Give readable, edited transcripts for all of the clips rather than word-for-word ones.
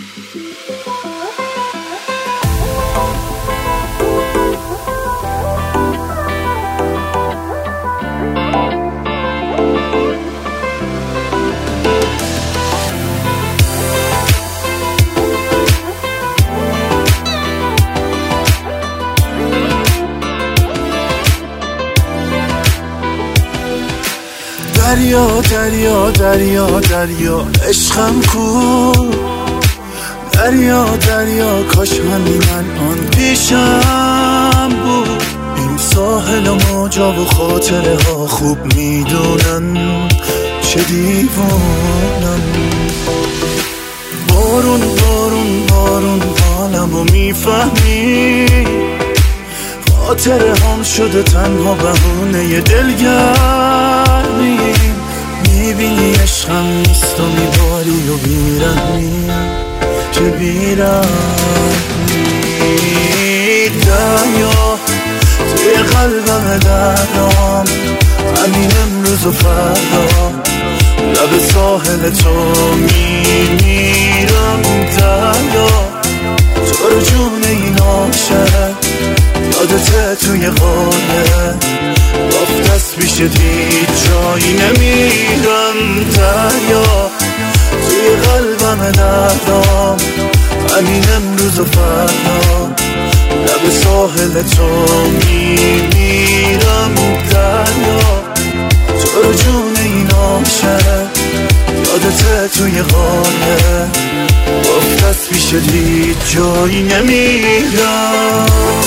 دریا دریا دریا دریا عشقم کو، دریا دریا کاش همین الان پیشم بود. این ساحل و موجا و خاطره ها خوب میدونن چه دیوانم. بارون بارون بارون حالمو میفهمی، خاطره هم شده تنها بهونه دلگرمی. میبینی عشقم نیست و میباری و بیرحمی، چه بیرحمی. دریا توی قلبم دردام، همین امروز و فردا لب ساحل تو میمیرم. دریا تو رو جون این عاشق، یادته توی قاره رفت دست پیشت هیچ جایی نمیرم. دریا توی قلبم دردام، همین امروز و فردا لب ساحل تو میمیرم. دریا تو رو جون این عاشق، یادته توی قاره رفت دست پیشت هیچ جایی نمیرم.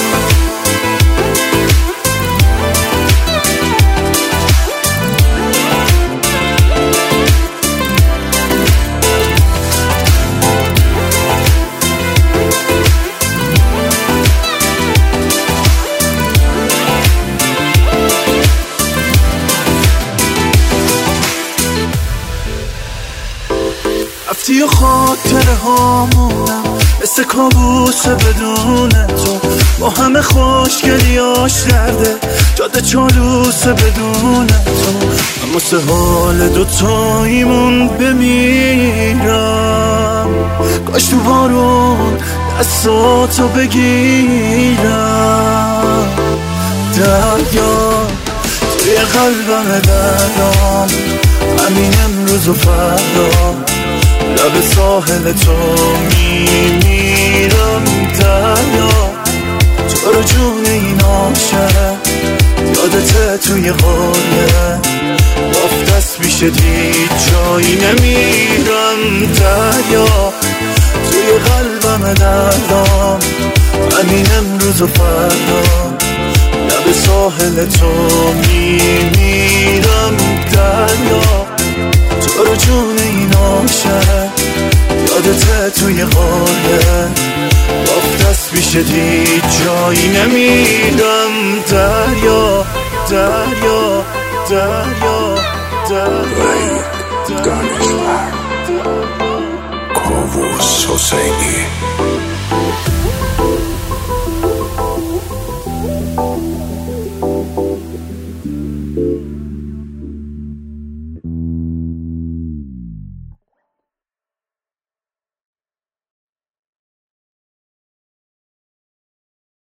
رفتی و خاطره هامونم مثل کابوس بدون تو، با همه خوشگلیاش درده جاده چالوس بدون تو. اما سه حال دوتاییمون بمیرم، کاش تو بارون دستاتو بگیرم. دریا توی قلبم دردام، همین امروز و فردا لب ساحل تو میمیرم. دریا تو رو جون این عاشق، یادته توی قاره رفت دست پیشت هیچ جایی نمیرم. دریا توی قلبم دردام، همین امروز و فردا لب ساحل تو میمیرم. دریا تو رو جون این عاشق، یادته توی قاره رفت دست پیشت هیچ جایی نمیرم. دریا دریا دریا دریا دانشور کاووس حسینی.